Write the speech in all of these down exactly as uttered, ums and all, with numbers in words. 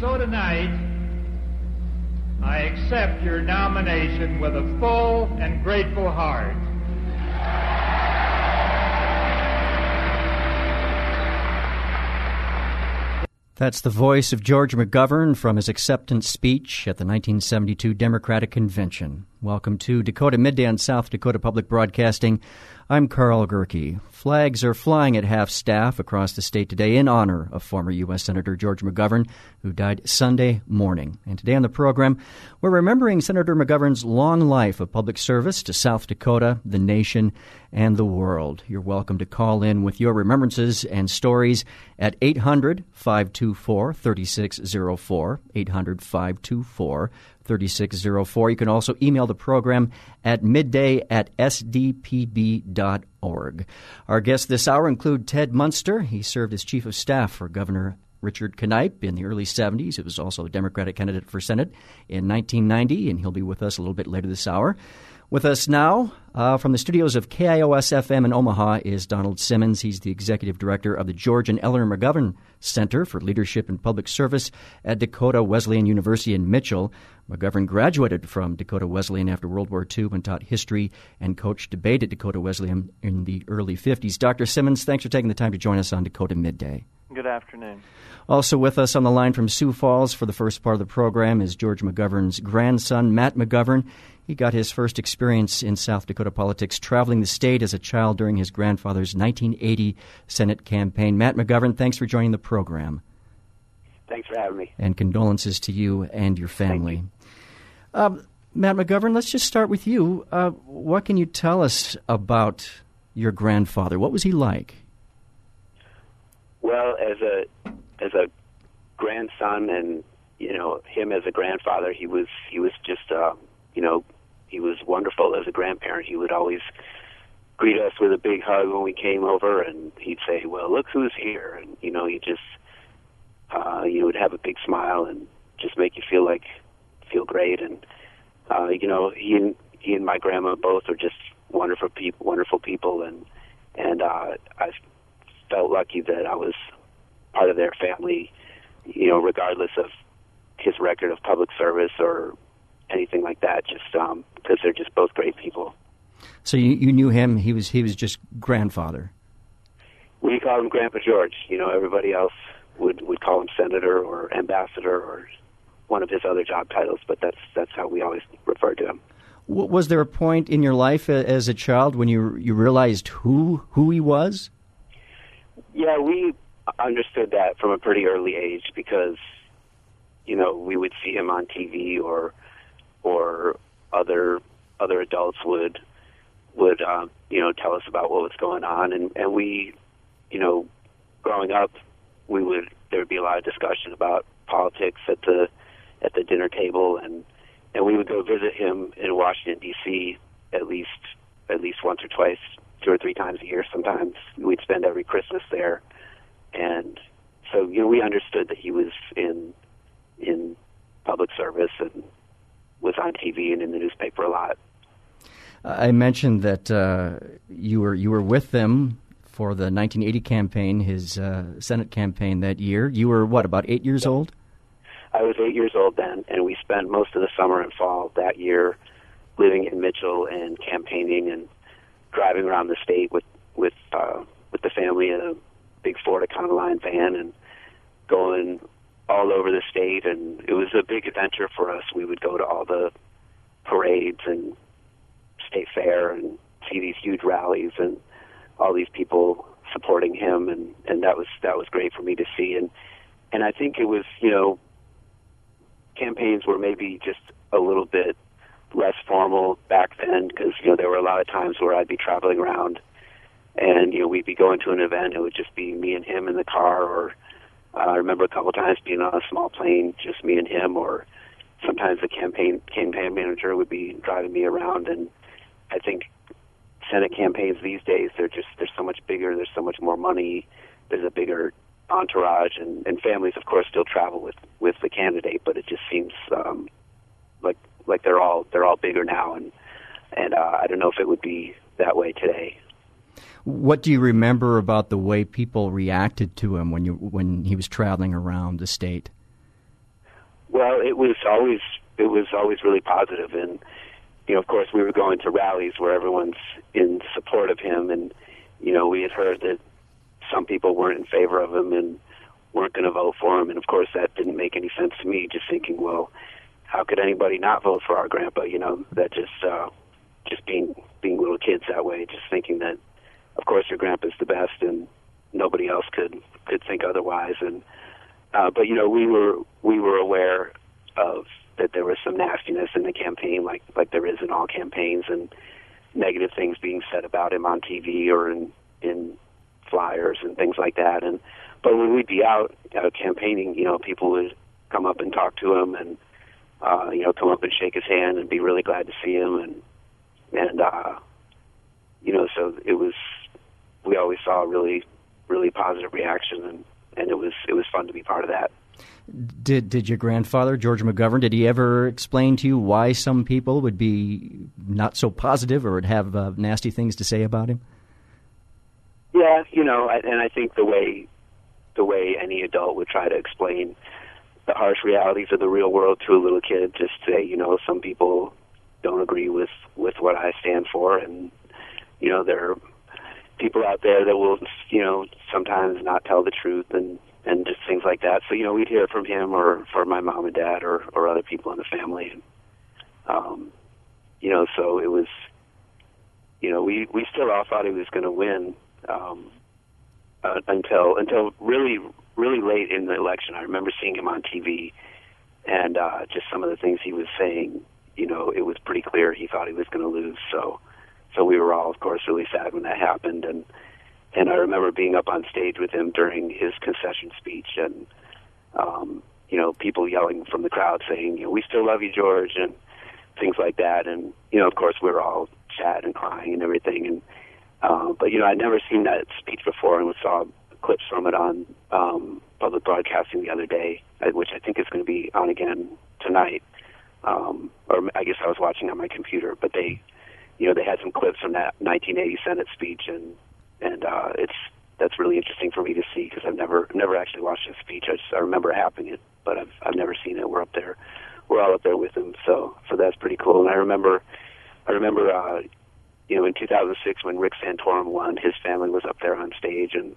so tonight, I accept your nomination with a full and grateful heart. That's the voice of George McGovern from his acceptance speech at the nineteen seventy-two Democratic Convention. Welcome to Dakota Midday on South Dakota Public Broadcasting. I'm Carl Gerke. Flags are flying at half-staff across the state today in honor of former U S. Senator George McGovern, who died Sunday morning. And today on the program, we're remembering Senator McGovern's long life of public service to South Dakota, the nation, and the world. You're welcome to call in with your remembrances and stories at eight hundred, five two four, three six zero four, eight hundred, five two four, three six zero four. You can also email the program at midday at s d p b dot org. Our guests this hour include Ted Munster. He served as chief of staff for Governor Richard Knipe in the early seventies. He was also a Democratic candidate for Senate in nineteen ninety, and he'll be with us a little bit later this hour. With us now, uh, from the studios of K I O S F M in Omaha, is Donald Simmons. He's the executive director of the George and Eleanor McGovern Center for Leadership and Public Service at Dakota Wesleyan University in Mitchell. McGovern graduated from Dakota Wesleyan after World War Two and taught history and coached debate at Dakota Wesleyan in the early fifties. Doctor Simmons, thanks for taking the time to join us on Dakota Midday. Good afternoon. Also with us on the line from Sioux Falls for the first part of the program is George McGovern's grandson, Matt McGovern. He got his first experience in South Dakota politics traveling the state as a child during his grandfather's nineteen eighty Senate campaign. Matt McGovern, thanks for joining the program. Thanks for having me. And condolences to you and your family. Thank you. Um, Matt McGovern, let's just start with you. Uh, what can you tell us about your grandfather? What was he like? Well, as a as a grandson, and you know him as a grandfather, he was he was just uh, you know he was wonderful as a grandparent. He would always greet us with a big hug when we came over, and he'd say, "Well, look who's here," and you know he just uh, you know would have a big smile and just make you feel like feel great. And uh, you know he and he and my grandma both are just wonderful people, wonderful people, and and uh, I felt lucky that I was part of their family, you know, regardless of his record of public service or anything like that, just um, because they're just both great people. So you, you knew him, he was he was just grandfather. We called him Grandpa George. You know, everybody else would, would call him senator or ambassador or one of his other job titles, but that's that's how we always referred to him. Was there a point in your life as a child when you you realized who who he was? Yeah, we understood that from a pretty early age because, you know, we would see him on T V or or other other adults would would um, you know tell us about what was going on, and, and we, you know, growing up, we would there would be a lot of discussion about politics at the at the dinner table, and and we would go visit him in Washington D C at least at least once or twice. Two or three times a year sometimes. We'd spend every Christmas there. And so, you know, we understood that he was in in public service and was on T V and in the newspaper a lot. I mentioned that uh, you were you were with them for the nineteen eighty campaign, his uh, Senate campaign that year. You were, what, about eight years old? I was eight years old then, and we spent most of the summer and fall that year living in Mitchell and campaigning and driving around the state with with uh, with the family in a big Ford Econoline van and going all over the state. And it was a big adventure for us. We would go to all the parades and state fair and see these huge rallies and all these people supporting him, and, and that was that was great for me to see. And and I think it was, you know, campaigns were maybe just a little bit less formal back then because, you know, there were a lot of times where I'd be traveling around and, you know, we'd be going to an event. It would just be me and him in the car, or uh, I remember a couple of times being on a small plane, just me and him, or sometimes the campaign campaign manager would be driving me around. And I think Senate campaigns these days, they're just, they're so much bigger, there's so much more money, there's a bigger entourage, and, and families, of course, still travel with, with the candidate, but it just seems um, like like they're all they're all bigger now, and and uh, I don't know if it would be that way today. What do you remember about the way people reacted to him when you when he was traveling around the state? Well, it was always it was always really positive, and you know, of course, we were going to rallies where everyone's in support of him, and you know, we had heard that some people weren't in favor of him and weren't going to vote for him, and of course, that didn't make any sense to me. Just thinking, well, how could anybody not vote for our grandpa? You know, that just uh, just being being little kids that way, just thinking that, of course, your grandpa's the best, and nobody else could could think otherwise, and. Uh, but you know, we were we were aware of that there was some nastiness in the campaign, like like there is in all campaigns, and negative things being said about him on T V or in in flyers and things like that. And but when we'd be out uh, campaigning, you know, people would come up and talk to him, and uh, you know, come up and shake his hand and be really glad to see him, and and uh, you know, so it was. We always saw a really really positive reaction, and. And it was it was fun to be part of that. Did did your grandfather, George McGovern, did he ever explain to you why some people would be not so positive or would have uh, nasty things to say about him? Yeah, you know, and I think the way the way any adult would try to explain the harsh realities of the real world to a little kid, just say, you know, some people don't agree with, with what I stand for, and you know, they're people out there that will, you know, sometimes not tell the truth and, and just things like that. So, you know, we'd hear from him or from my mom and dad or, or other people in the family. And, um, you know, so it was, you know, we, we still all thought he was going to win um, uh, until until really, really late in the election. I remember seeing him on T V and uh, just some of the things he was saying, you know, it was pretty clear he thought he was going to lose. So, So we were all, of course, really sad when that happened, and and I remember being up on stage with him during his concession speech, and um, you know, people yelling from the crowd saying, you know, "We still love you, George," and things like that. And you know, of course, we were all sad and crying and everything. And uh, but you know, I'd never seen that speech before, and we saw clips from it on um, public broadcasting the other day, which I think is going to be on again tonight. Um, or I guess I was watching on my computer, but they. You know, they had some clips from that nineteen eighty Senate speech, and and uh, it's that's really interesting for me to see because I've never never actually watched his speech. I just I remember having it, but I've I've never seen it. We're up there, we're all up there with him, so so that's pretty cool. And I remember, I remember, uh, you know, in two thousand six when Rick Santorum won, his family was up there on stage, and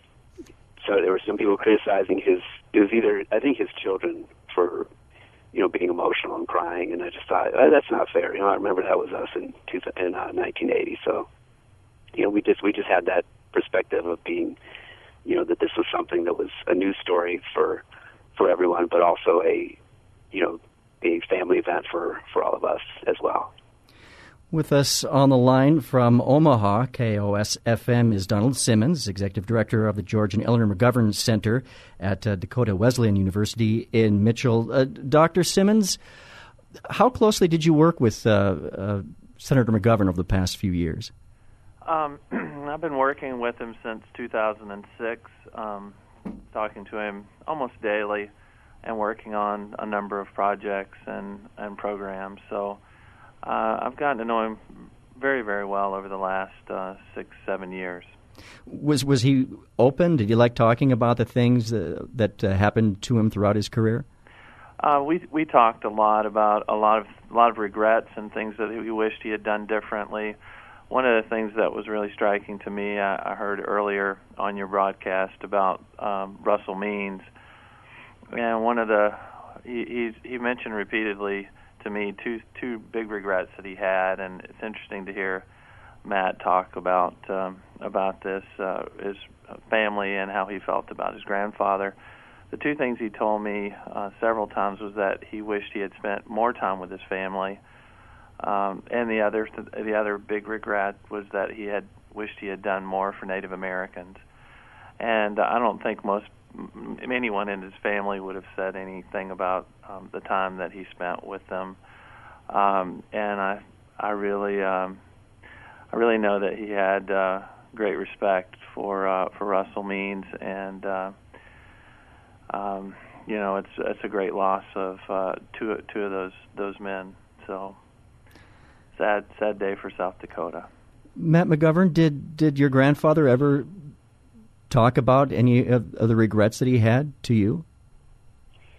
so there were some people criticizing his. It was either I think his children for. You know, being emotional and crying, and I just thought oh, that's not fair. You know, I remember that was us in two, in uh, nineteen eighty. So, you know, we just we just had that perspective of being, you know, that this was something that was a news story for for everyone, but also a, you know, a family event for for all of us as well. With us on the line from Omaha, K O S F M, is Donald Simmons, Executive Director of the George and Eleanor McGovern Center at uh, Dakota Wesleyan University in Mitchell. Uh, Doctor Simmons, how closely did you work with uh, uh, Senator McGovern over the past few years? Um, I've been working with him since two thousand six, um, talking to him almost daily and working on a number of projects and, and programs. So Uh, I've gotten to know him very, very well over the last uh, six, seven years. Was was he open? Did you like talking about the things uh, that uh, happened to him throughout his career? Uh, we we talked a lot about a lot of a lot of regrets and things that he wished he had done differently. One of the things that was really striking to me, I, I heard earlier on your broadcast about um, Russell Means, and one of the he he's, he mentioned repeatedly. To me, two two big regrets that he had, and it's interesting to hear Matt talk about um, about this, uh, his family and how he felt about his grandfather. The two things he told me uh, several times was that he wished he had spent more time with his family, um, and the other the other big regret was that he had wished he had done more for Native Americans. And I don't think most anyone in his family would have said anything about um, the time that he spent with them, um, and I, I really, um, I really know that he had uh, great respect for uh, for Russell Means, and uh, um, you know, it's it's a great loss of uh, two two of those those men. So sad sad day for South Dakota. Matt McGovern, did did your grandfather ever talk about any of, of the regrets that he had to you?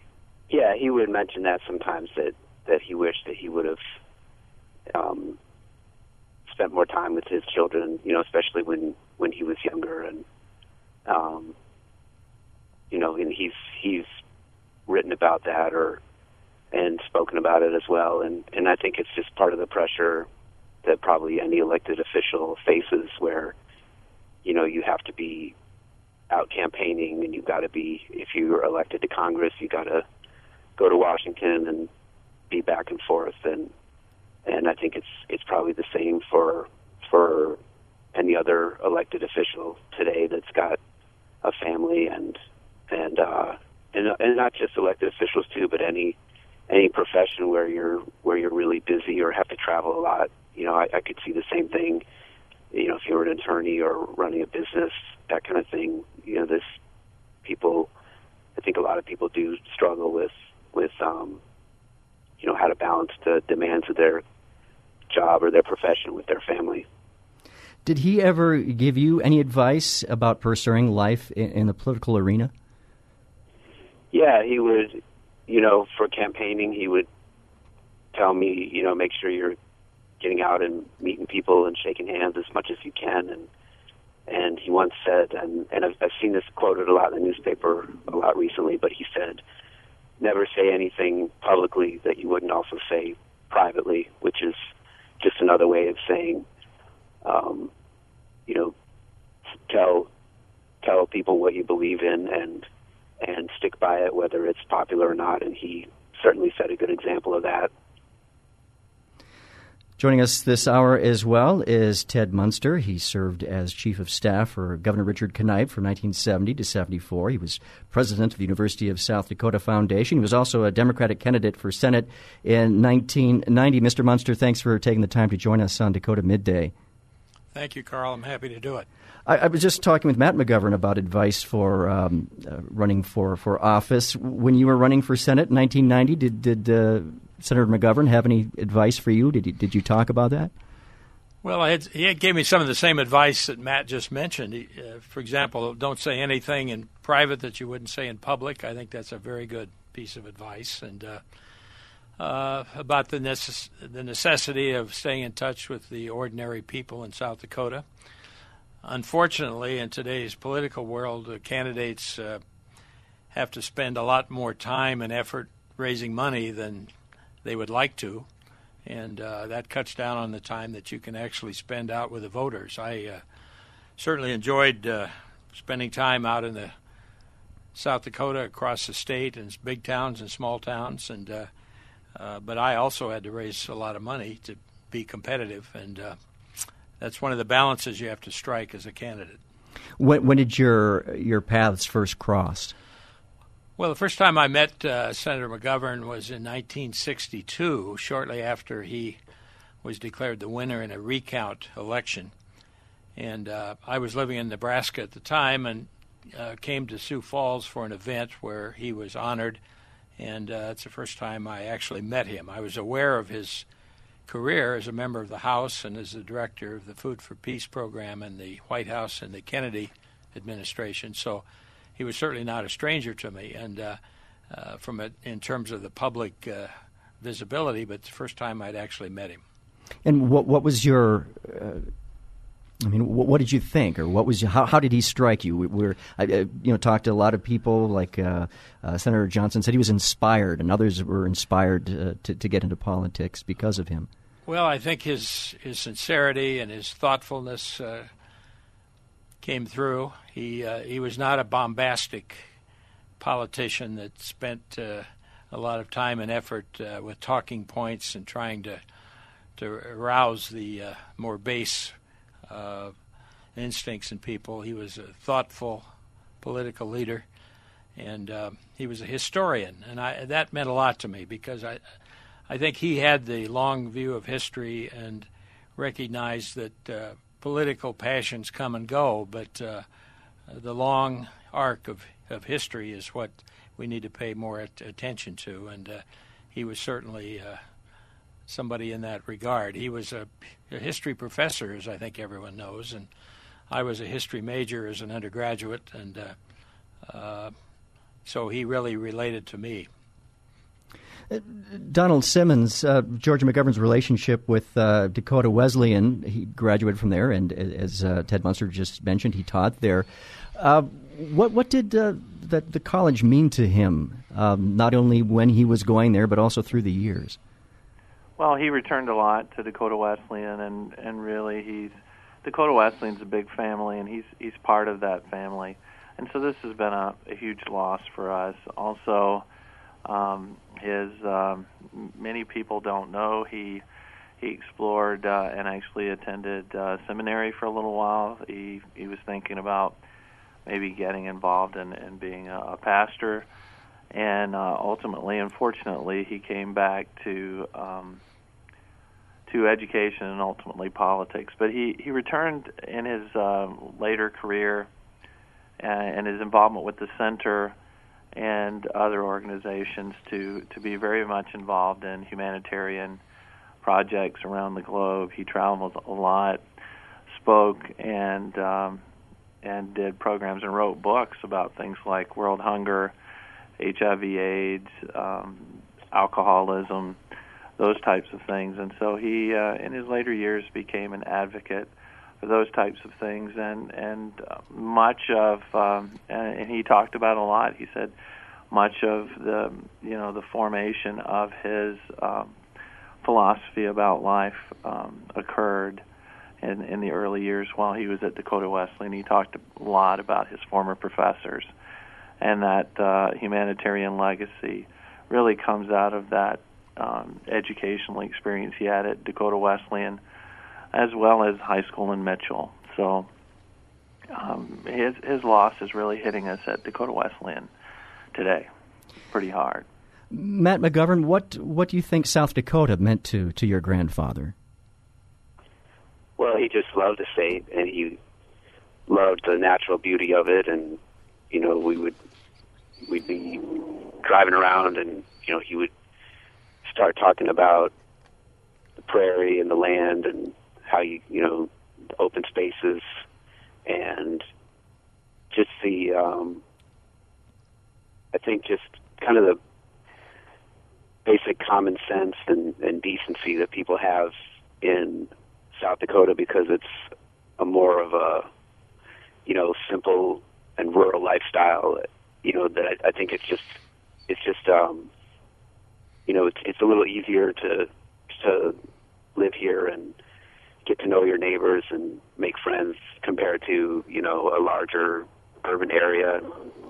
Yeah, he would mention that sometimes, that, that he wished that he would have um, spent more time with his children, you know, especially when, when he was younger. And, um, you know, and he's he's written about that or and spoken about it as well. And, and I think it's just part of the pressure that probably any elected official faces, where, you know, you have to be out campaigning, and you've got to be, if you're elected to Congress, you got to go to Washington and be back and forth. And and I think it's it's probably the same for for any other elected official today that's got a family, and and uh, and and not just elected officials too, but any any profession where you're where you're really busy or have to travel a lot. You know, I, I could see the same thing. You know, if you were an attorney or running a business, that kind of thing. You know, this people, I think a lot of people do struggle with with um, you know, how to balance the demands of their job or their profession with their family. Did he ever give you any advice about pursuing life in, in the political arena? Yeah, he would, you know, for campaigning, he would tell me, you know, make sure you're getting out and meeting people and shaking hands as much as you can. And and he once said, and, and I've, I've seen this quoted a lot in the newspaper a lot recently, but he said, never say anything publicly that you wouldn't also say privately, which is just another way of saying, um, you know, tell tell people what you believe in and and stick by it, whether it's popular or not. And he certainly set a good example of that. Joining us this hour as well is Ted Munster. He served as Chief of Staff for Governor Richard Knipe from nineteen seventy to seventy-four. He was president of the University of South Dakota Foundation. He was also a Democratic candidate for Senate in nineteen ninety. Mister Munster, thanks for taking the time to join us on Dakota Midday. Thank you, Carl. I'm happy to do it. I, I was just talking with Matt McGovern about advice for um, uh, running for, for office. When you were running for Senate in nineteen ninety, did did uh, Senator McGovern have any advice for you? Did he, did you talk about that? Well, I had, he had gave me some of the same advice that Matt just mentioned. He, uh, for example, don't say anything in private that you wouldn't say in public. I think that's a very good piece of advice. And uh, uh, about the, necess- the necessity of staying in touch with the ordinary people in South Dakota. Unfortunately, in today's political world, uh, candidates uh, have to spend a lot more time and effort raising money than they would like to, and uh, that cuts down on the time that you can actually spend out with the voters. I uh, certainly enjoyed uh, spending time out in the South Dakota, across the state, in big towns and small towns, and uh, uh, but I also had to raise a lot of money to be competitive, and uh, that's one of the balances you have to strike as a candidate. When, when did your your paths first cross? Well, the first time I met uh, Senator McGovern was in nineteen sixty-two, shortly after he was declared the winner in a recount election. And uh, I was living in Nebraska at the time and uh, came to Sioux Falls for an event where he was honored. And uh, it's the first time I actually met him. I was aware of his career as a member of the House and as the director of the Food for Peace program in the White House and the Kennedy administration. So he was certainly not a stranger to me, and uh, uh, from a, in terms of the public uh, visibility, but the first time I'd actually met him. And what what was your, uh, I mean, what, what did you think, or what was your, how how did he strike you? We, we're I, uh, you know talked to a lot of people, like uh, uh, Senator Johnson said he was inspired, and others were inspired uh, to to get into politics because of him. Well, I think his his sincerity and his thoughtfulness uh, came through. He uh, he was not a bombastic politician that spent uh, a lot of time and effort uh, with talking points and trying to to arouse the uh, more base uh, instincts in people. He was a thoughtful political leader, and uh, he was a historian, and I, that meant a lot to me because I I think he had the long view of history and recognized that uh, political passions come and go, but uh, the long arc of, of history is what we need to pay more at, attention to, and uh, he was certainly uh, somebody in that regard. He was a, a history professor, as I think everyone knows, and I was a history major as an undergraduate, and uh, uh, so he really related to me. Donald Simmons, uh, George McGovern's relationship with uh, Dakota Wesleyan, he graduated from there, and as uh, Ted Munster just mentioned, he taught there. Uh, what what did uh, the, the college mean to him, um, not only when he was going there, but also through the years? Well, he returned a lot to Dakota Wesleyan, and, and really he's Dakota Wesleyan's a big family, and he's he's part of that family. And so this has been a, a huge loss for us. Also, um, his um, many people don't know he he explored uh, and actually attended uh, seminary for a little while. He he was thinking about maybe getting involved in, in being a, a pastor, and uh, ultimately, unfortunately, he came back to um, to education and ultimately politics. But he, he returned in his uh, later career uh, and his involvement with the Center and other organizations to, to be very much involved in humanitarian projects around the globe. He traveled a lot, spoke, and um, and did programs and wrote books about things like world hunger, H I V AIDS, um, alcoholism, those types of things. And so he, uh, in his later years, became an advocate for those types of things. And, and much of, um, and he talked about a lot, he said, much of the, you know, the formation of his um, philosophy about life um, occurred in, in the early years while he was at Dakota Wesleyan. He talked a lot about his former professors, and that uh, humanitarian legacy really comes out of that um, educational experience he had at Dakota Wesleyan, as well as high school in Mitchell. So um, his his loss is really hitting us at Dakota Wesleyan today pretty hard. Matt McGovern, what what do you think South Dakota meant to, to your grandfather? Well, he just loved the state, and he loved the natural beauty of it, and, you know, we would we'd be driving around, and, you know, he would start talking about the prairie and the land and how you, you know, the open spaces, and just the, um, I think just kind of the basic common sense and, and decency that people have in South Dakota, because it's a more of a, you know, simple and rural lifestyle. You know, that I, I think it's just, it's just, um, you know, it's it's a little easier to to live here and get to know your neighbors and make friends compared to, you know, a larger urban area.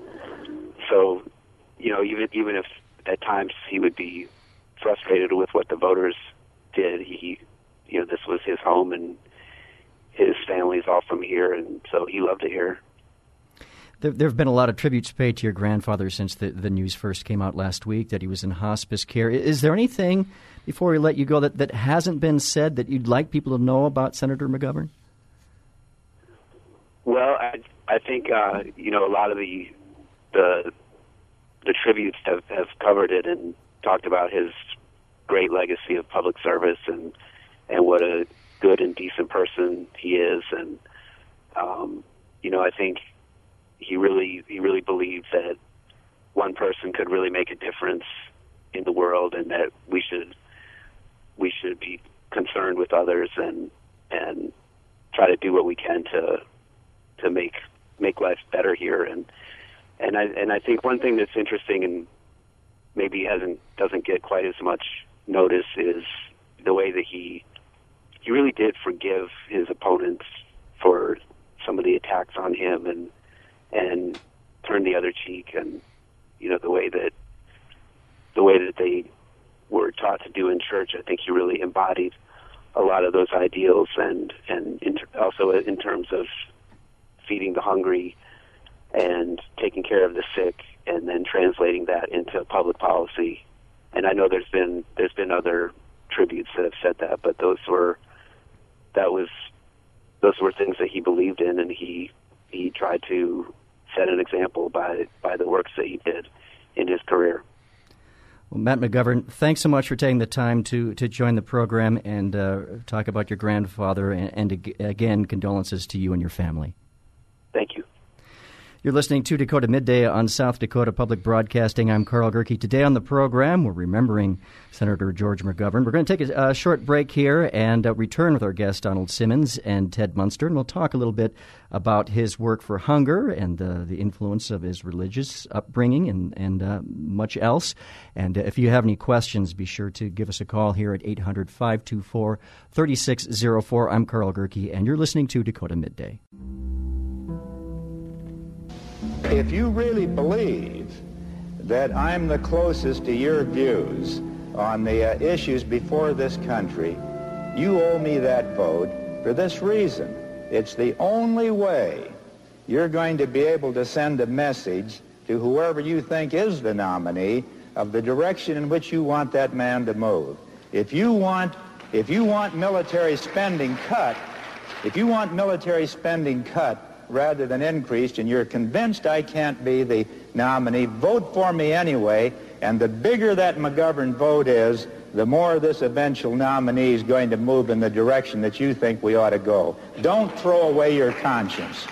So, you know, even even if at times he would be frustrated with what the voters did, he, you know, this was his home, and his family's all from here, and so he loved it here. There, there have been a lot of tributes paid to your grandfather since the, the news first came out last week that he was in hospice care. Is there anything, before we let you go, that, that hasn't been said that you'd like people to know about Senator McGovern? Well, I, I think, uh, you know, a lot of the the, the tributes have, have covered it and talked about his great legacy of public service and and what a good and decent person he is. And, um, you know, I think he really he really believed that one person could really make a difference in the world, and that we should we should be concerned with others and and try to do what we can to to make make life better here. And and I and I think one thing that's interesting and maybe hasn't doesn't get quite as much notice is the way that he he really did forgive his opponents for some of the attacks on him, and and turn the other cheek, and, you know, the way that the way that they were taught to do in church. I think he really embodied a lot of those ideals, and and in, also in terms of feeding the hungry and taking care of the sick, and then translating that into public policy. And I know there's been there's been other tributes that have said that, but those were that was those were things that he believed in, and he he tried to set an example by by the works that he did in his career. Well, Matt McGovern, thanks so much for taking the time to, to join the program and uh, talk about your grandfather, and, and again, condolences to you and your family. Thank you. You're listening to Dakota Midday on South Dakota Public Broadcasting. I'm Carl Gerke. Today on the program, we're remembering Senator George McGovern. We're going to take a, a short break here and uh, return with our guests, Donald Simmons and Ted Munster, and we'll talk a little bit about his work for hunger and uh, the influence of his religious upbringing and, and uh, much else. And uh, if you have any questions, be sure to give us a call here at eight hundred, five two four, three six zero four. I'm Carl Gerke, and you're listening to Dakota Midday. If you really believe that I'm the closest to your views on the uh, issues before this country, you owe me that vote for this reason. It's the only way you're going to be able to send a message to whoever you think is the nominee of the direction in which you want that man to move. If you want, if you want military spending cut, if you want military spending cut rather than increased, and you're convinced I can't be the nominee, vote for me anyway, and the bigger that McGovern vote is, the more this eventual nominee is going to move in the direction that you think we ought to go. Don't throw away your conscience.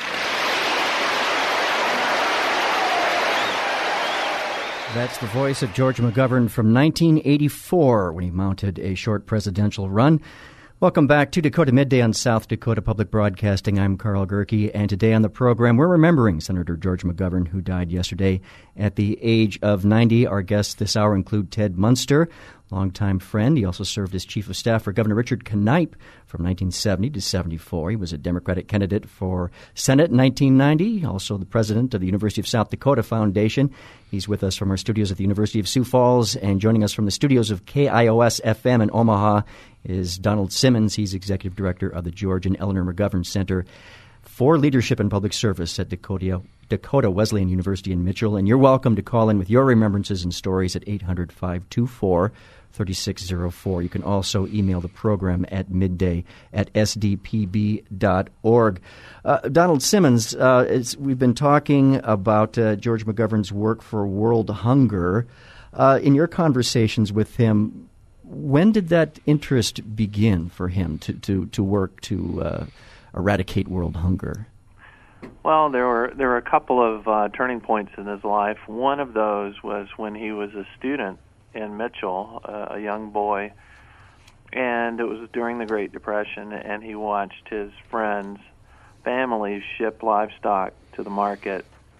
That's the voice of George McGovern from nineteen eighty-four when he mounted a short presidential run. Welcome back to Dakota Midday on South Dakota Public Broadcasting. I'm Carl Gerke, and today on the program, we're remembering Senator George McGovern, who died yesterday at the age of ninety. Our guests this hour include Ted Munster, longtime friend. He also served as chief of staff for Governor Richard Knipe from nineteen seventy to seventy-four. He was a Democratic candidate for Senate in nineteen ninety, also the president of the University of South Dakota Foundation. He's with us from our studios at the University of Sioux Falls, and joining us from the studios of K I O S F M in Omaha is Donald Simmons. He's executive director of the George and Eleanor McGovern Center for Leadership and Public Service at Dakota, Dakota Wesleyan University in Mitchell. And you're welcome to call in with your remembrances and stories at eight hundred, five two four, three six zero four. You can also email the program at midday at s d p b dot org. Uh, Donald Simmons, uh, it's, we've been talking about uh, George McGovern's work for world hunger. Uh, in your conversations with him, when did that interest begin for him to, to, to work to uh, eradicate world hunger? Well, there were there were a couple of uh, turning points in his life. One of those was when he was a student in Mitchell, uh, a young boy, and it was during the Great Depression, and he watched his friends' families ship livestock to the market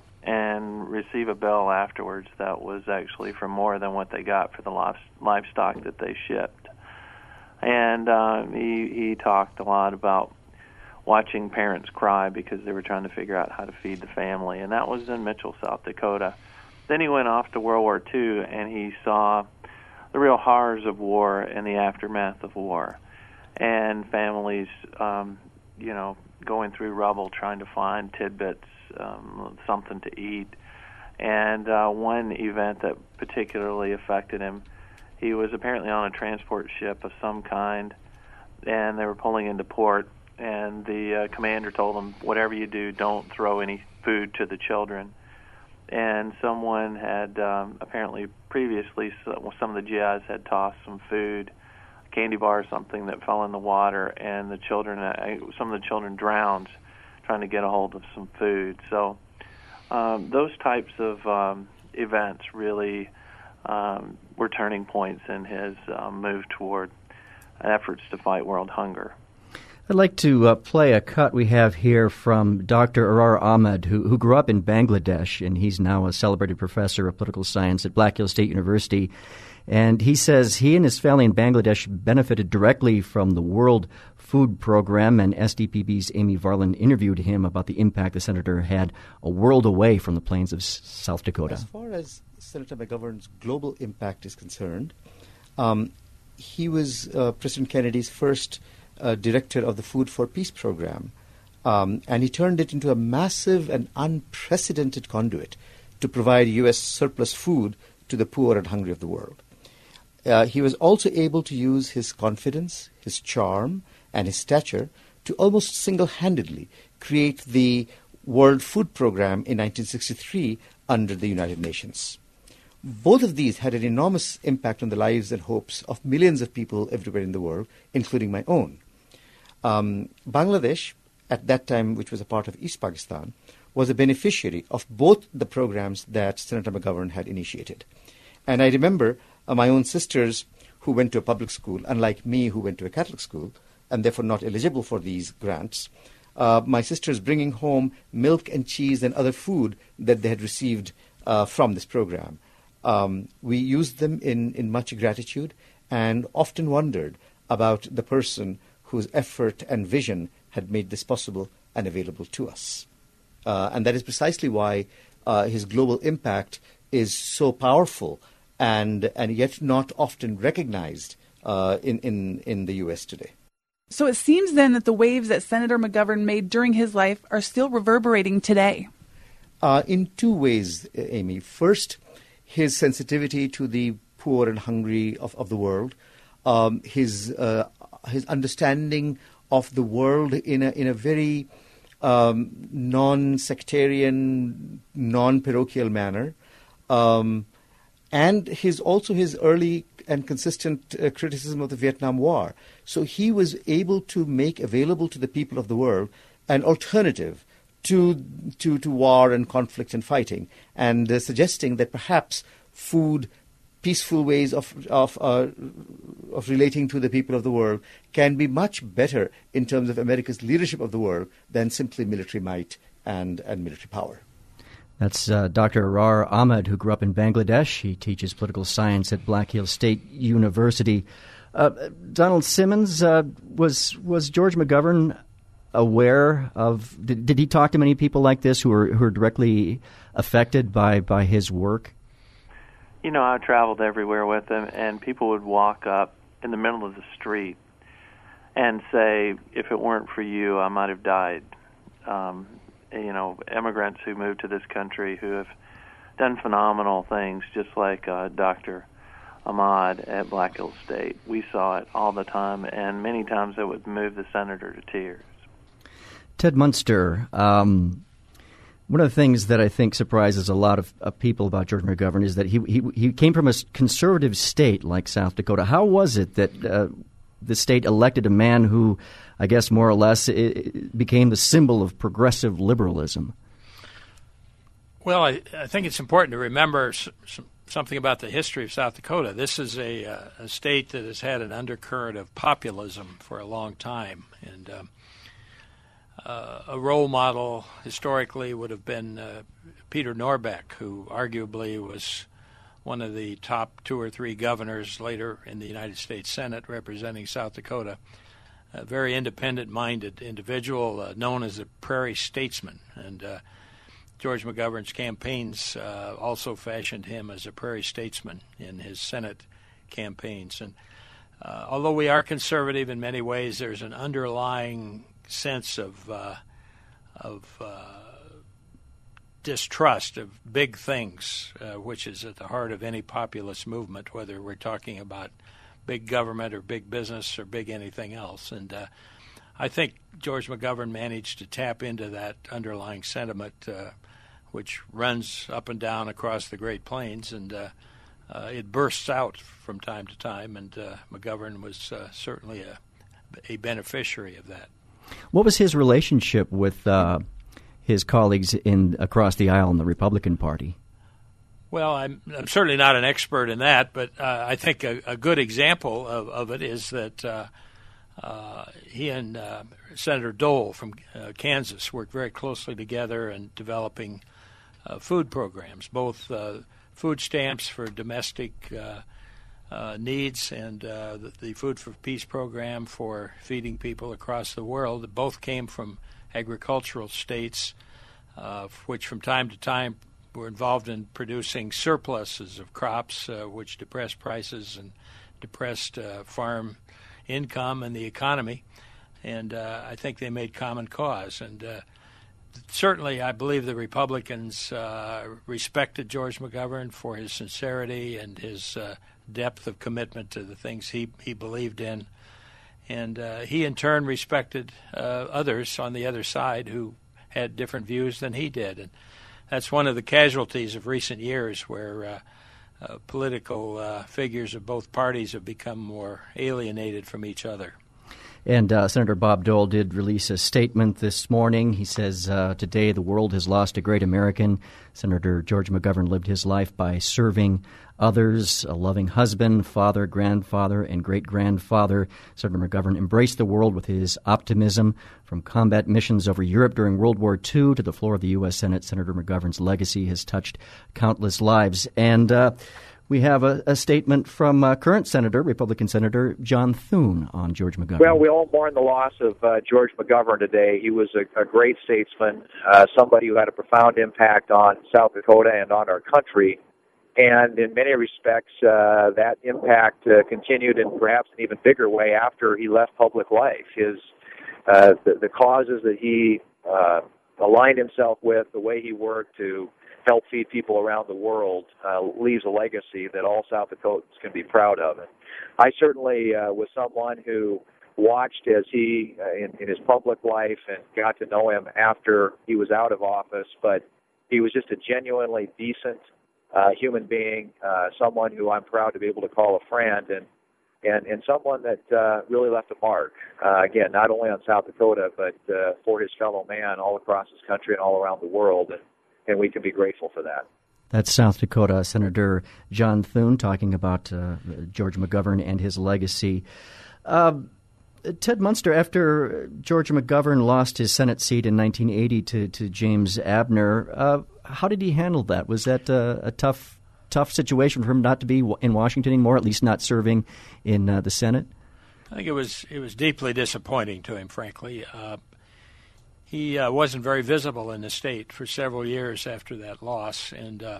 and receive a bill afterwards that was actually for more than what they got for the livestock that they shipped. And uh, he, he talked a lot about watching parents cry because they were trying to figure out how to feed the family, and that was in Mitchell, South Dakota. Then he went off to World War Two, and he saw the real horrors of war and the aftermath of war, and families, um, you know, going through rubble trying to find tidbits, um, something to eat. And uh, one event that particularly affected him, he was apparently on a transport ship of some kind, and they were pulling into port, and the uh, commander told them, whatever you do, don't throw any food to the children. And someone had um, apparently previously, some of the G Is had tossed some food, candy bar or something, that fell in the water, and the children, uh, some of the children drowned trying to get a hold of some food. So um, those types of um, events really um, were turning points in his uh, move toward efforts to fight world hunger. I'd like to uh, play a cut we have here from Doctor Arar Ahmed, who, who grew up in Bangladesh, and he's now a celebrated professor of political science at Black Hills State University. And he says he and his family in Bangladesh benefited directly from the World Food Program, and S D P B's Amy Varland interviewed him about the impact the senator had a world away from the plains of S- South Dakota. As far as Senator McGovern's global impact is concerned, um, he was uh, President Kennedy's first uh, director of the Food for Peace program, um, and he turned it into a massive and unprecedented conduit to provide U S surplus food to the poor and hungry of the world. Uh, he was also able to use his confidence, his charm, and his stature to almost single-handedly create the World Food Program in nineteen sixty-three under the United Nations. Both of these had an enormous impact on the lives and hopes of millions of people everywhere in the world, including my own. Um, Bangladesh, at that time, which was a part of East Pakistan, was a beneficiary of both the programs that Senator McGovern had initiated. And I remember uh, my own sisters who went to a public school, unlike me who went to a Catholic school, and therefore not eligible for these grants, uh, my sisters bringing home milk and cheese and other food that they had received uh, from this program. Um, we used them in, in much gratitude and often wondered about the person whose effort and vision had made this possible and available to us. Uh, and that is precisely why uh, his global impact is so powerful and and yet not often recognized uh, in, in, in the U S today. So it seems then that the waves that Senator McGovern made during his life are still reverberating today. Uh, in two ways, Amy. First, his sensitivity to the poor and hungry of, of the world, um, his uh, his understanding of the world in a in a very um, non-sectarian, non-parochial manner, um, and his also his early and consistent uh, criticism of the Vietnam War. So he was able to make available to the people of the world an alternative to to, to war and conflict and fighting, and uh, suggesting that perhaps food, peaceful ways of of uh, of relating to the people of the world can be much better in terms of America's leadership of the world than simply military might and, and military power. That's uh, Doctor Arar Ahmed, who grew up in Bangladesh. He teaches political science at Black Hills State University. Uh, Donald Simmons, uh, was was George McGovern aware of? Did, did he talk to many people like this who were who were directly affected by, by his work? You know, I traveled everywhere with him, and people would walk up in the middle of the street and say, "If it weren't for you, I might have died." Um, you know, immigrants who moved to this country who have done phenomenal things, just like uh, Doctor Ahmad at Black Hills State. We saw it all the time, and many times it would move the senator to tears. Ted Munster, um, one of the things that I think surprises a lot of, of people about George McGovern is that he, he he came from a conservative state like South Dakota. How was it that uh, the state elected a man who, I guess more or less, it, it became the symbol of progressive liberalism? Well, I, I think it's important to remember some, something about the history of South Dakota. This is a, uh, a state that has had an undercurrent of populism for a long time, and um, uh, a role model historically would have been uh, Peter Norbeck, who arguably was one of the top two or three governors later in the United States Senate representing South Dakota. A very independent-minded individual uh, known as a prairie statesman, and uh, George McGovern's campaigns uh, also fashioned him as a prairie statesman in his Senate campaigns. And uh, although we are conservative in many ways, there's an underlying sense of uh, of uh, distrust of big things, uh, which is at the heart of any populist movement, whether we're talking about big government or big business or big anything else. And uh, I think George McGovern managed to tap into that underlying sentiment, uh, which runs up and down across the Great Plains, and uh, uh, it bursts out from time to time, and uh, McGovern was uh, certainly a, a beneficiary of that. What was his relationship with uh, his colleagues in across the aisle in the Republican Party? Well, I'm, I'm certainly not an expert in that, but uh, I think a, a good example of, of it is that uh, uh, he and uh, Senator Dole from uh, Kansas worked very closely together in developing uh, food programs, both uh, food stamps for domestic uh, uh, needs and uh, the, the Food for Peace program for feeding people across the world. Both came from agricultural states, uh, which from time to time were involved in producing surpluses of crops, uh, which depressed prices and depressed uh, farm income and the economy. And uh, I think they made common cause. And uh, certainly I believe the Republicans uh, respected George McGovern for his sincerity and his uh, depth of commitment to the things he, he believed in. And uh, he in turn respected uh, others on the other side who had different views than he did. And that's one of the casualties of recent years, where uh, uh, political uh, figures of both parties have become more alienated from each other. And uh, Senator Bob Dole did release a statement this morning. He says, uh, today the world has lost a great American. Senator George McGovern lived his life by serving others, a loving husband, father, grandfather, and great-grandfather. Senator McGovern embraced the world with his optimism. From combat missions over Europe during World War Two to the floor of the U S Senate, Senator McGovern's legacy has touched countless lives. And uh, we have a, a statement from uh, current Senator, Republican Senator John Thune on George McGovern. Well, we all mourn the loss of uh, George McGovern today. He was a, a great statesman, uh, somebody who had a profound impact on South Dakota and on our country. And in many respects, uh, that impact uh, continued in perhaps an even bigger way after he left public life. His uh, the, the causes that he uh, aligned himself with, the way he worked to help feed people around the world, uh, leaves a legacy that all South Dakotans can be proud of. And I certainly uh, was someone who watched as he, uh, in, in his public life, and got to know him after he was out of office, but he was just a genuinely decent uh, human being, uh, someone who I'm proud to be able to call a friend, and and, and someone that uh, really left a mark, uh, again, not only on South Dakota, but uh, for his fellow man all across this country and all around the world. And, and we can be grateful for that. That's South Dakota Senator John Thune talking about uh, George McGovern and his legacy. Uh, Ted Munster, after George McGovern lost his Senate seat in nineteen eighty to, to James Abner, uh, how did he handle that? Was that uh, a tough tough situation for him not to be in Washington anymore, at least not serving in uh, the Senate? I think it was it was deeply disappointing to him, frankly. Uh, he uh, wasn't very visible in the state for several years after that loss, and uh,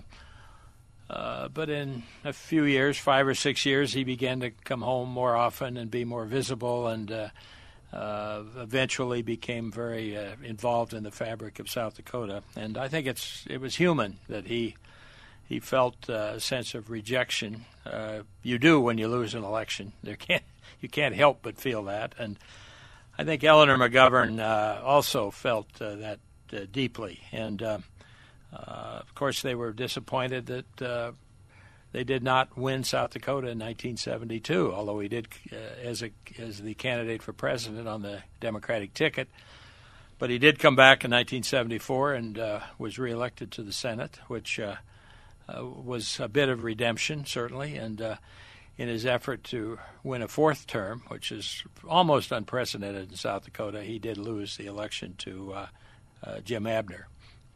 uh, but in a few years, five or six years, he began to come home more often and be more visible, and uh, uh, eventually became very uh, involved in the fabric of South Dakota. And I think it's it was human that he he felt uh, a sense of rejection. Uh, you do when you lose an election. There can't you can't help but feel that, and I think Eleanor McGovern uh, also felt uh, that uh, deeply. And uh, uh, of course, they were disappointed that uh, they did not win South Dakota in nineteen seventy-two, although he did uh, as a as the candidate for president on the Democratic ticket. But he did come back in nineteen seventy-four and uh, was reelected to the Senate, which uh, uh, was a bit of redemption, certainly, and uh, in his effort to win a fourth term, which is almost unprecedented in South Dakota, he did lose the election to uh, uh, Jim Abner.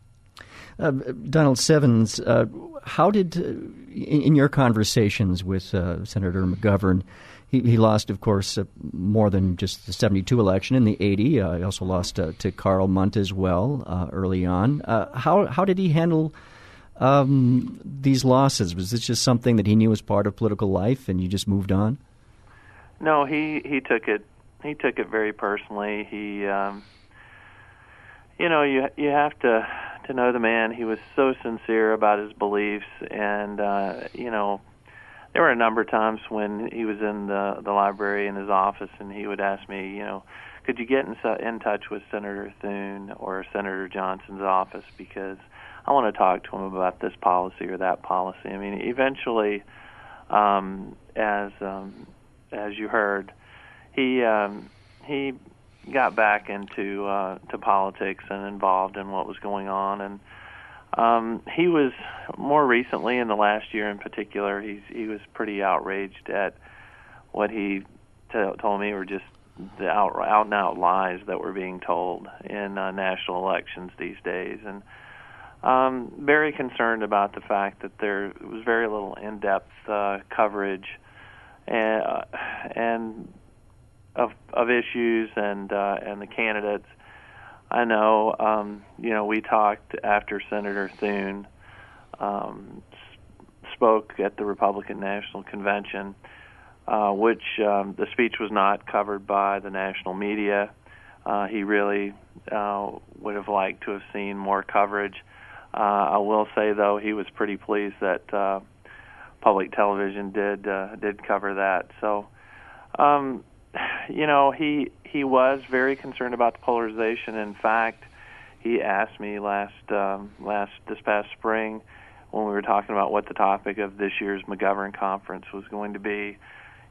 Uh, Donald Sevens, uh, how did, uh, in, in your conversations with uh, Senator McGovern, he, he lost, of course, uh, more than just the seventy-two election. In the eighty, uh, he also lost uh, to Carl Mundt as well uh, early on. Uh, how how did he handle Um, these losses? Was this just something that he knew was part of political life, and you just moved on? No, he, he took it. He took it very personally. He, um, you know, you you have to to know the man. He was so sincere about his beliefs, and uh, you know, there were a number of times when he was in the the library in his office, and he would ask me, you know, could you get in, in touch with Senator Thune or Senator Johnson's office, because I want to talk to him about this policy or that policy. I mean, eventually, um, as um, as you heard, he um, he got back into uh, to politics and involved in what was going on. And um, he was more recently, in the last year in particular, he's he was pretty outraged at what he t- told me were just the out out and out lies that were being told in uh, national elections these days, and Um, very concerned about the fact that there was very little in-depth uh, coverage and, uh, and of of issues and uh, and the candidates. I know, um, you know, we talked after Senator Thune um, spoke at the Republican National Convention, uh, which um, the speech was not covered by the national media. Uh, he really uh, would have liked to have seen more coverage. Uh, I will say, though, he was pretty pleased that uh, public television did uh, did cover that. So, um, you know, he he was very concerned about the polarization. In fact, he asked me last um, last this past spring when we were talking about what the topic of this year's McGovern conference was going to be.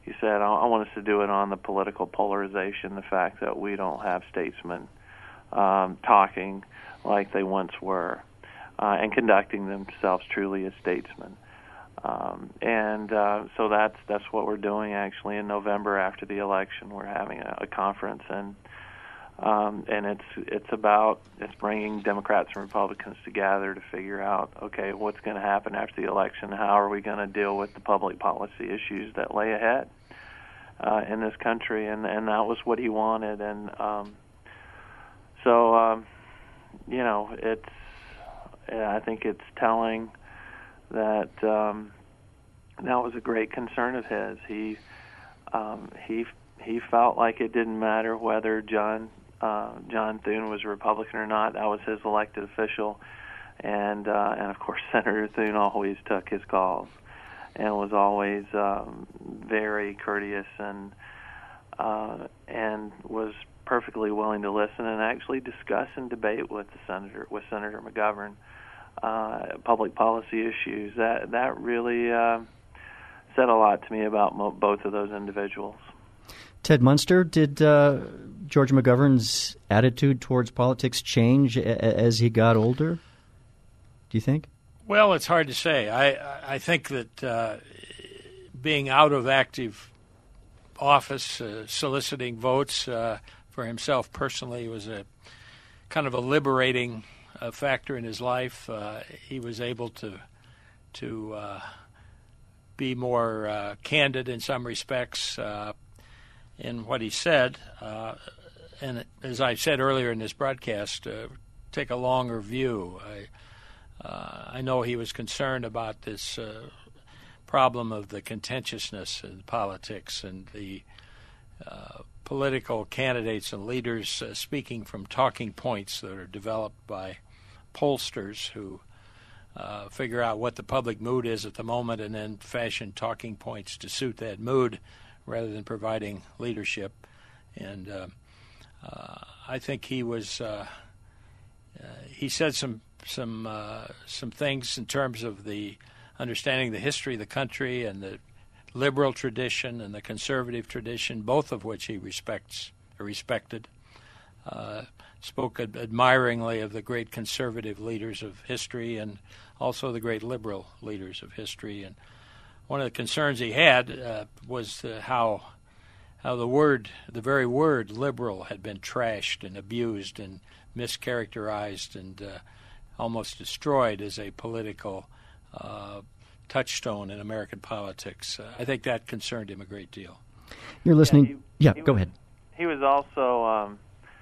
he said, I, I want us to do it on the political polarization, the fact that we don't have statesmen um, talking like they once were uh, and conducting themselves truly as statesmen. Um, and uh, so that's that's what we're doing actually in November after the election. We're having a, a conference, and um, and it's it's about it's bringing Democrats and Republicans together to figure out, okay, what's going to happen after the election? How are we going to deal with the public policy issues that lay ahead uh, in this country? And and that was what he wanted. And um, so um, you know, it's I think it's telling that um, that was a great concern of his. He um, he he felt like it didn't matter whether John uh, John Thune was a Republican or not. That was his elected official, and uh, and of course Senator Thune always took his calls and was always um, very courteous and uh, and was perfectly willing to listen and actually discuss and debate with the senator with Senator McGovern. Uh, public policy issues. That that really uh, said a lot to me about mo- both of those individuals. Ted Munster, did uh, George McGovern's attitude towards politics change a- as he got older, do you think? Well, it's hard to say. I, I think that uh, being out of active office, uh, soliciting votes uh, for himself personally was a kind of a liberating a factor in his life. Uh, he was able to to uh, be more uh, candid in some respects uh, in what he said. Uh, and as I said earlier in this broadcast, uh, take a longer view. I, uh, I know he was concerned about this uh, problem of the contentiousness in politics and the uh, political candidates and leaders uh, speaking from talking points that are developed by pollsters who uh, figure out what the public mood is at the moment and then fashion talking points to suit that mood rather than providing leadership. And uh, uh, I think he was uh, uh, he said some some uh, some things in terms of the understanding the history of the country and the liberal tradition and the conservative tradition, both of which he respects or respected. Uh, spoke ad- admiringly of the great conservative leaders of history and also the great liberal leaders of history. And one of the concerns he had uh, was uh, how how the word, the very word liberal had been trashed and abused and mischaracterized and uh, almost destroyed as a political uh, touchstone in American politics. Uh, I think that concerned him a great deal. You're listening. Yeah, he, yeah he go was, ahead. He was also... Um,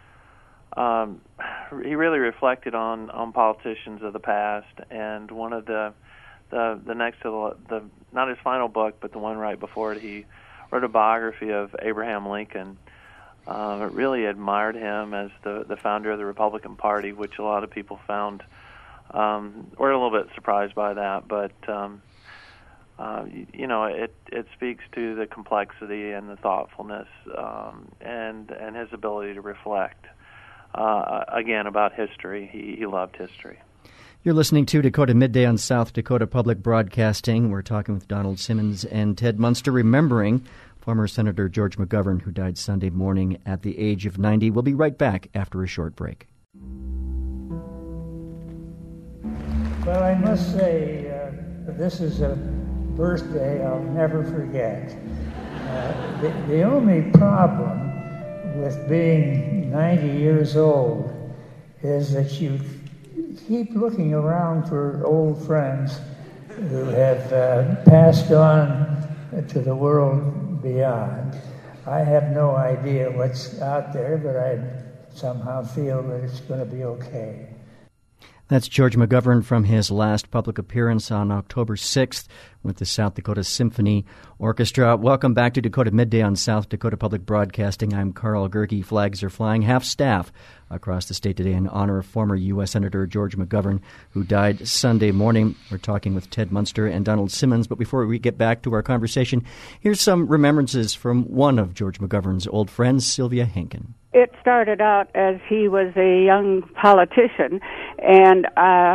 Um, he really reflected on, on politicians of the past, and one of the the, the next to the, the not his final book, but the one right before it, he wrote a biography of Abraham Lincoln. Uh, it really admired him as the the founder of the Republican Party, which a lot of people found um, were a little bit surprised by that, but um, uh, you, you know it it speaks to the complexity and the thoughtfulness um, and and his ability to reflect. Uh, again, about history. He, he loved history. You're listening to Dakota Midday on South Dakota Public Broadcasting. We're talking with Donald Simmons and Ted Munster, remembering former Senator George McGovern, who died Sunday morning at the age of ninety. We'll be right back after a short break. Well, I must say, uh, this is a birthday I'll never forget. Uh, the, the only problem with being ninety years old is that you keep looking around for old friends who have uh, passed on to the world beyond. I have no idea what's out there, but I somehow feel that it's going to be okay. That's George McGovern from his last public appearance on October sixth with the South Dakota Symphony Orchestra. Welcome back to Dakota Midday on South Dakota Public Broadcasting. I'm Carl Gerke. Flags are flying half staff across the state today in honor of former U S Senator George McGovern, who died Sunday morning. We're talking with Ted Munster and Donald Simmons. But before we get back to our conversation, here's some remembrances from one of George McGovern's old friends, Sylvia Henkin. It started out as he was a young politician, and uh,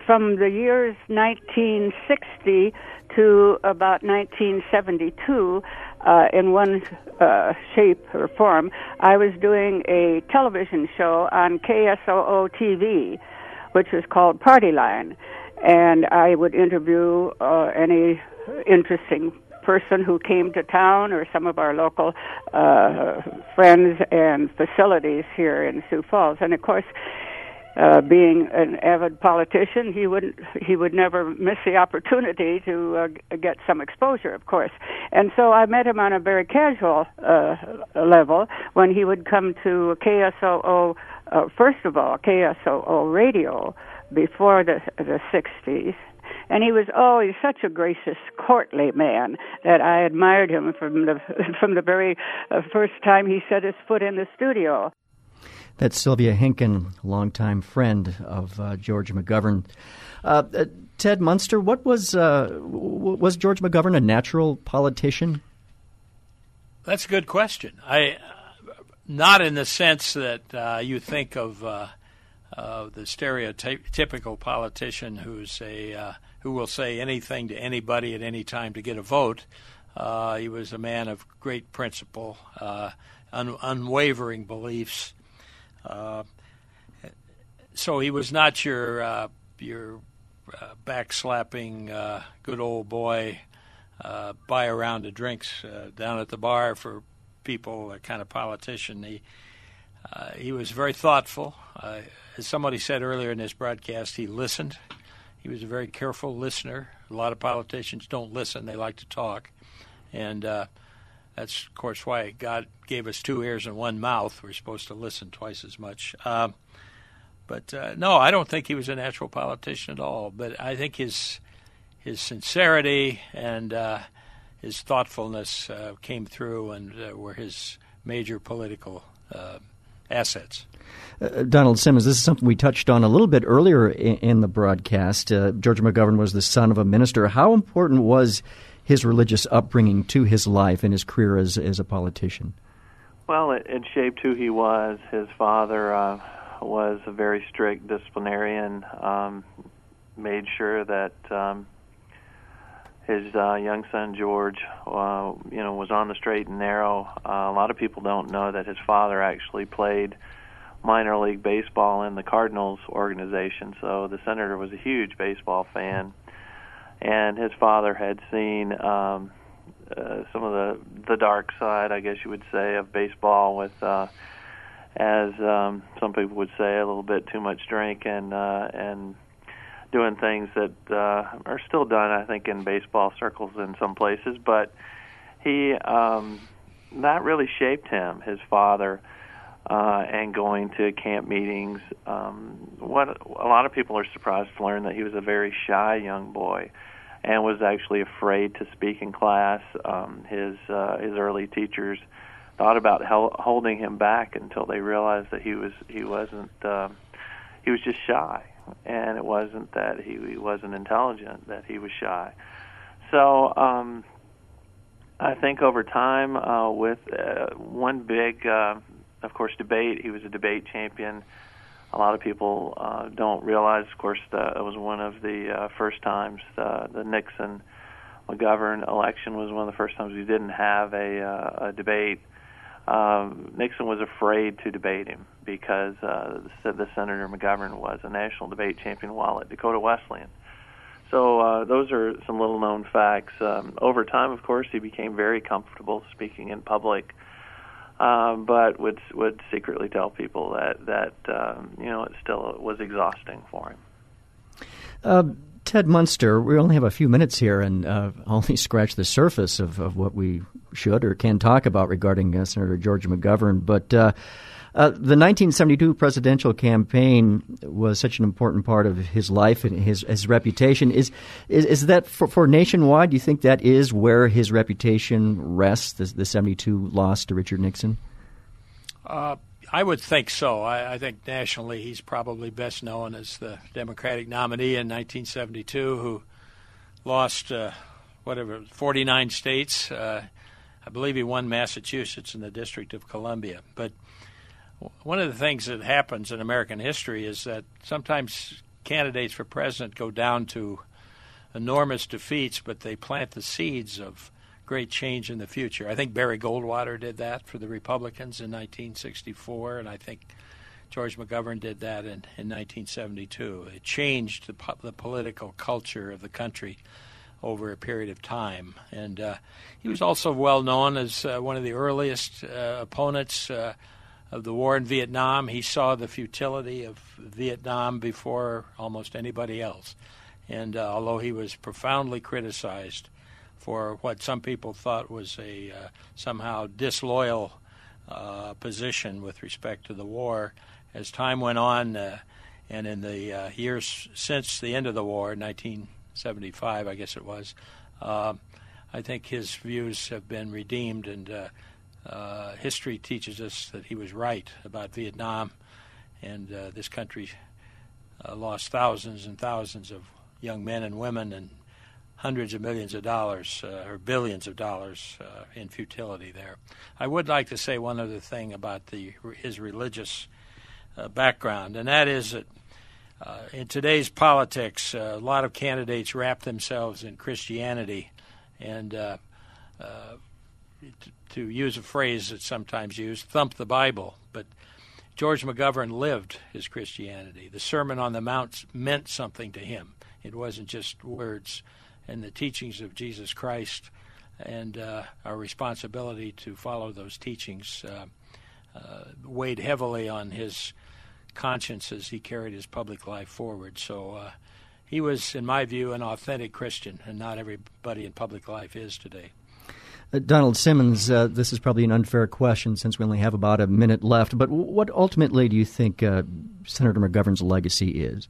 from the years nineteen sixty to about nineteen seventy-two, uh, in one uh, shape or form, I was doing a television show on K S O O T V, which was called Party Line. And I would interview uh, any interesting person who came to town or some of our local uh, friends and facilities here in Sioux Falls. And, of course, Uh, being an avid politician, he wouldn't he would never miss the opportunity to uh, get some exposure, of course. And so I met him on a very casual uh, level when he would come to K S O O, uh, first of all, K S O O radio before the the sixties. And he was always such a gracious, courtly man that I admired him from the from the very uh, first time he set his foot in the studio. That's Sylvia Hinken, longtime friend of uh, George McGovern. Uh, uh, Ted Munster, what was uh, w- was George McGovern a natural politician? That's a good question. I uh, not in the sense that uh, you think of uh, uh, the stereotypical politician who's a uh, who will say anything to anybody at any time to get a vote. Uh, he was a man of great principle, uh, un- unwavering beliefs. Uh, so he was not your uh, your uh, backslapping uh, good old boy, uh, buy a round of drinks uh, down at the bar for people, a kind of politician. He uh, he was very thoughtful. Uh, as somebody said earlier in this broadcast, he listened. He was a very careful listener. A lot of politicians don't listen; they like to talk, and uh, that's, of course, why God gave us two ears and one mouth. We're supposed to listen twice as much. Uh, but, uh, no, I don't think he was a natural politician at all. But I think his his sincerity and uh, his thoughtfulness uh, came through and uh, were his major political uh, assets. Uh, Donald Simmons, this is something we touched on a little bit earlier in, in the broadcast. Uh, George McGovern was the son of a minister. How important was his religious upbringing to his life and his career as as a politician? Well, it, it shaped who he was. His father uh, was a very strict disciplinarian, um, made sure that um, his uh, young son George, uh, you know, was on the straight and narrow. Uh, a lot of people don't know that his father actually played minor league baseball in the Cardinals organization, so the senator was a huge baseball fan. And his father had seen um, uh, some of the the dark side, I guess you would say, of baseball, with, uh, as um, some people would say, a little bit too much drink and uh, and doing things that uh, are still done, I think, in baseball circles in some places. But he um, that really shaped him, his father, uh, and going to camp meetings. Um, what a lot of people are surprised to learn that he was a very shy young boy, and was actually afraid to speak in class. Um, his uh, his early teachers thought about hel- holding him back until they realized that he was he wasn't uh, he was just shy, and it wasn't that he, he wasn't intelligent, that he was shy. So um, I think over time, uh, with uh, one big, uh, of course, debate, he was a debate champion. A lot of people uh, don't realize, of course, that it was one of the uh, first times uh, the Nixon-McGovern election was one of the first times we didn't have a, uh, a debate. Um, Nixon was afraid to debate him because uh, the, the Senator McGovern was a national debate champion while at Dakota Wesleyan. So uh, those are some little-known facts. Um, over time, of course, he became very comfortable speaking in public. Um, but would would secretly tell people that that um, you know it still was exhausting for him. Uh, Ted Munster, we only have a few minutes here, and uh, only scratch the surface of, of what we should or can talk about regarding uh, Senator George McGovern. But uh, uh, the nineteen seventy-two presidential campaign was such an important part of his life and his his reputation. Is is, is that for, for nationwide? Do you think that is where his reputation rests? The, the seventy-two loss to Richard Nixon. Uh, I would think so. I, I think nationally he's probably best known as the Democratic nominee in nineteen seventy-two, who lost uh, whatever forty-nine states. Uh, I believe he won Massachusetts and the District of Columbia, but one of the things that happens in American history is that sometimes candidates for president go down to enormous defeats, but they plant the seeds of great change in the future. I think Barry Goldwater did that for the Republicans in nineteen sixty-four, and I think George McGovern did that in, in nineteen seventy-two. It changed the, the political culture of the country over a period of time. And uh, he was also well known as uh, one of the earliest uh, opponents uh, of the war in Vietnam. He saw the futility of Vietnam before almost anybody else. And uh, although he was profoundly criticized for what some people thought was a uh, somehow disloyal uh, position with respect to the war, as time went on, uh, and in the uh, years since the end of the war, nineteen seventy-five, I guess it was, uh, I think his views have been redeemed, and uh, uh, history teaches us that he was right about Vietnam, and uh, this country uh, lost thousands and thousands of young men and women and hundreds of millions of dollars, uh, or billions of dollars uh, in futility there. I would like to say one other thing about the his religious uh, background, and that is that uh, in today's politics, uh, a lot of candidates wrap themselves in Christianity, and uh, uh, t- to use a phrase that's sometimes used, thump the Bible. But George McGovern lived his Christianity. The Sermon on the Mount meant something to him. It wasn't just words. And the teachings of Jesus Christ and uh, our responsibility to follow those teachings uh, uh, weighed heavily on his conscience as he carried his public life forward. So uh, he was, in my view, an authentic Christian, and not everybody in public life is today. Uh, Donald Simmons, uh, this is probably an unfair question since we only have about a minute left, but what ultimately do you think uh, Senator McGovern's legacy is?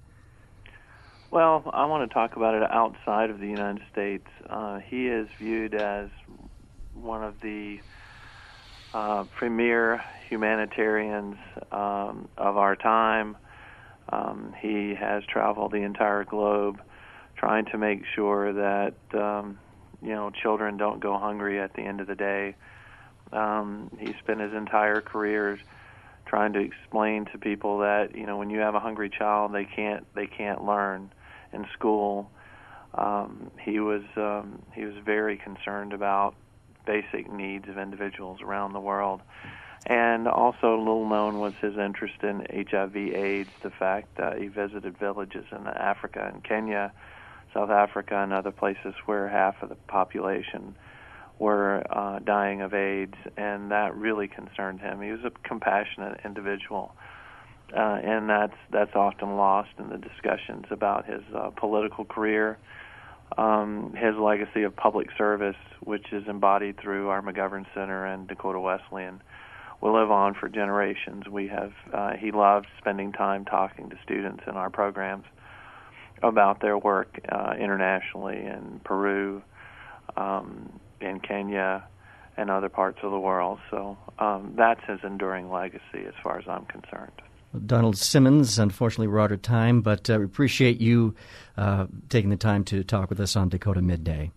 Well, I want to talk about it outside of the United States. Uh, he is viewed as one of the uh, premier humanitarians um, of our time. Um, he has traveled the entire globe trying to make sure that um, you know children don't go hungry at the end of the day. Um, he spent his entire career trying to explain to people that you know when you have a hungry child, they can't they can't learn in school. Um, he was um, he was very concerned about basic needs of individuals around the world. And also little known was his interest in H I V AIDS, the fact that he visited villages in Africa and Kenya, South Africa, and other places where half of the population were uh, dying of AIDS, and that really concerned him. He was a compassionate individual. Uh, and that's that's often lost in the discussions about his uh, political career, um, his legacy of public service, which is embodied through our McGovern Center and Dakota Wesleyan, will live on for generations. We have uh, he loved spending time talking to students in our programs about their work uh, internationally in Peru, um, in Kenya, and other parts of the world. So um, that's his enduring legacy as far as I'm concerned. Donald Simmons, unfortunately we're out of time, but uh, we appreciate you uh, taking the time to talk with us on Dakota Midday.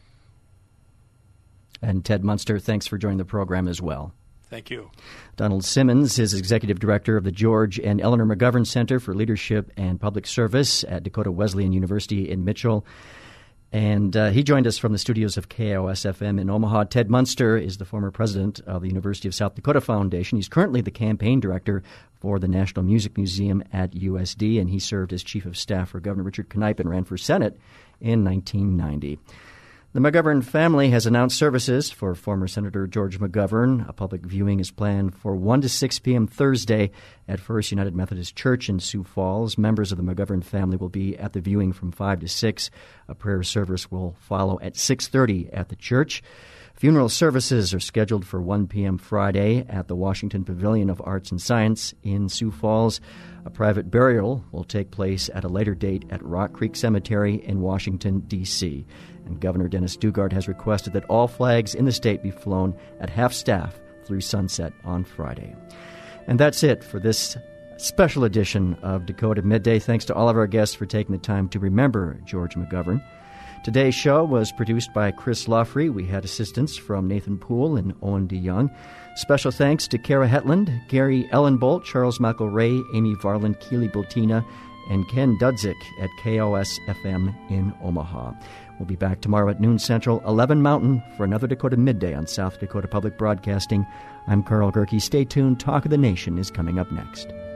And Ted Munster, thanks for joining the program as well. Thank you. Donald Simmons is Executive Director of the George and Eleanor McGovern Center for Leadership and Public Service at Dakota Wesleyan University in Mitchell. And uh, he joined us from the studios of K O S F M in Omaha. Ted Munster is the former president of the University of South Dakota Foundation. He's currently the campaign director for the National Music Museum at U S D, and he served as chief of staff for Governor Richard Knipe and ran for Senate in nineteen ninety. The McGovern family has announced services for former Senator George McGovern. A public viewing is planned for one to six p.m. Thursday at First United Methodist Church in Sioux Falls. Members of the McGovern family will be at the viewing from five to six. A prayer service will follow at six thirty at the church. Funeral services are scheduled for one p.m. Friday at the Washington Pavilion of Arts and Science in Sioux Falls. A private burial will take place at a later date at Rock Creek Cemetery in Washington, D C And Governor Dennis Daugaard has requested that all flags in the state be flown at half-staff through sunset on Friday. And that's it for this special edition of Dakota Midday. Thanks to all of our guests for taking the time to remember George McGovern. Today's show was produced by Chris Loffrey. We had assistance from Nathan Poole and Owen DeYoung. Special thanks to Kara Hetland, Gary Ellenbolt, Charles McElray, Amy Varland, Keely Bultina, and Ken Dudzik at K O S F M in Omaha. We'll be back tomorrow at noon Central, eleven Mountain, for another Dakota Midday on South Dakota Public Broadcasting. I'm Carl Gerke. Stay tuned. Talk of the Nation is coming up next.